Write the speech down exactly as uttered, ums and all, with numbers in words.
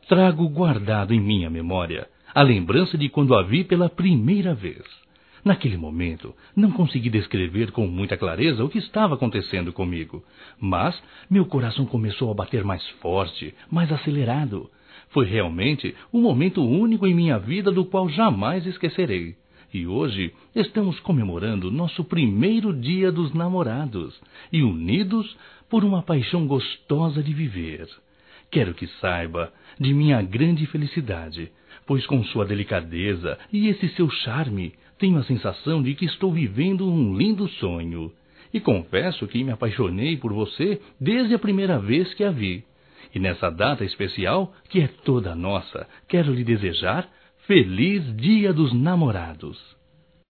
Trago guardado em minha memória a lembrança de quando a vi pela primeira vez. Naquele momento, não consegui descrever com muita clareza o que estava acontecendo comigo, mas meu coração começou a bater mais forte, mais acelerado. Foi realmente um momento único em minha vida do qual jamais esquecerei. E hoje estamos comemorando nosso primeiro dia dos namorados e unidos por uma paixão gostosa de viver. Quero que saiba de minha grande felicidade, pois com sua delicadeza e esse seu charme, tenho a sensação de que estou vivendo um lindo sonho. E confesso que me apaixonei por você desde a primeira vez que a vi. E nessa data especial, que é toda nossa, quero lhe desejar Feliz Dia dos Namorados.